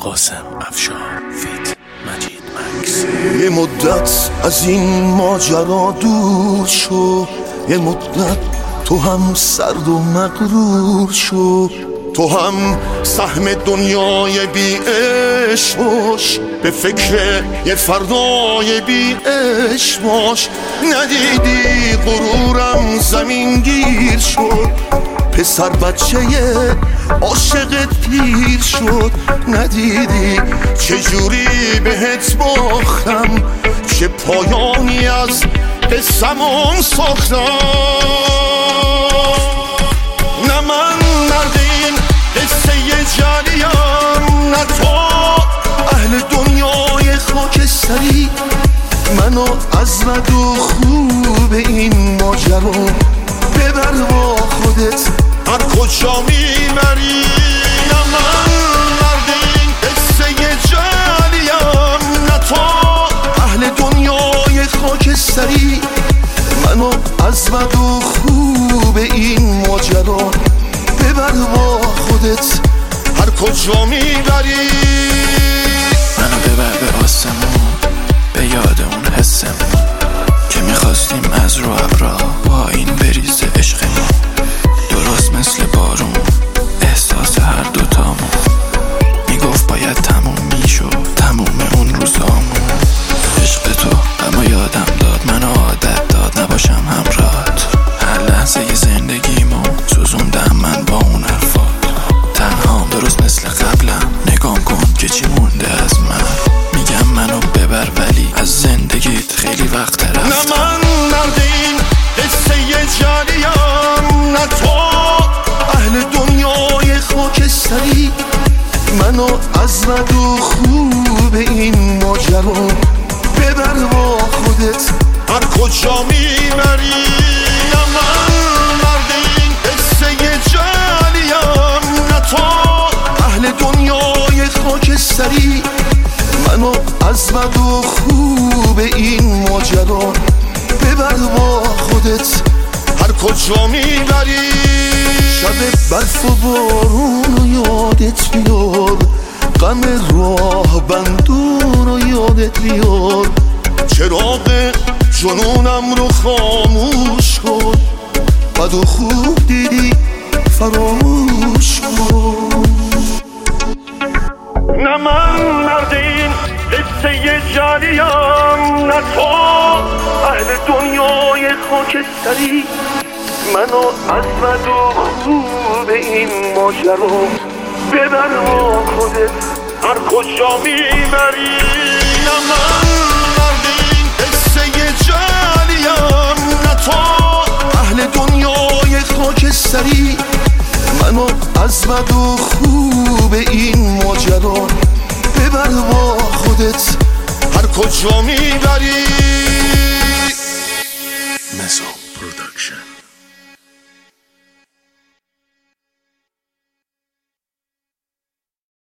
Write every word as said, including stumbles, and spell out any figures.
قاسم افشار فیت مجید مکس. یه مدت از این ماجرا دور شو، یه مدت تو هم سرد و مغرور شو، تو هم سهم دنیای بی عشق باش، به فکر یه فردای بی عشق باش. ندیدی غرورم زمین گیر شد، پسر بچه عاشقت پیر شد. ندیدی چجوری بهت باختم، چه پایانی از قصمون ساختم. نه من مرد این قصه جریم، نه تو اهل دنیای خاکستری. منو از بد و خوب این ماجرا ببر با خودت هر کجا میبری. نه من مرد این قصه جریم، نه تو اهل دنیای خاکستری. منو از بد و خوب این ماجرا ببر با خودت هر کجا میبری. منو ببر به آسمون، به یاد اون حسمون که میخواستیم از رو ابرا با این بریز عشقمون. درست مثل بارون احساس هر دوتامون میگفت باید تموم میشد، تموم اون روزامون. عشق تو اما یادم داد، منو عادت داد نباشم همراهت. هر لحظه زندگیمو سوزوندم من با اون حرفات. تنهام درست مثل قبلم، نگام کن که چی مونده از من. میگم منو ببر ولی از زندگیت خیلی وقت رفتم. نه من مرد این قصه جریم، نه تو اهل دنیای خاکستری. منو از بد و خوب این ماجرا ببر با خودت هر کجا میبری. نه من مرد این قصه جریم، نه تو اهل دنیای خاکستری. منو از بد و خوب این ماجرا ببر با خودت هر کجا میبری. شب برف و بارون رو یادت بیار، غم راه بندون رو یادت بیار. چراغ جنونم رو خاموش کن، بد و خوب دیدی فراموش کن. نه من مرد این قصه جریم، نه تو اهل دنیای خاکستری. منو از بد و خوب این ماجرا ببر با خودت هر کجا میبری. نه من مرد این قصه جریم، نه تو اهل دنیای خاکستری. منو از بد و خوب این ماجرا ببر با خودت هر کجا میبری. مزو پروداکشن.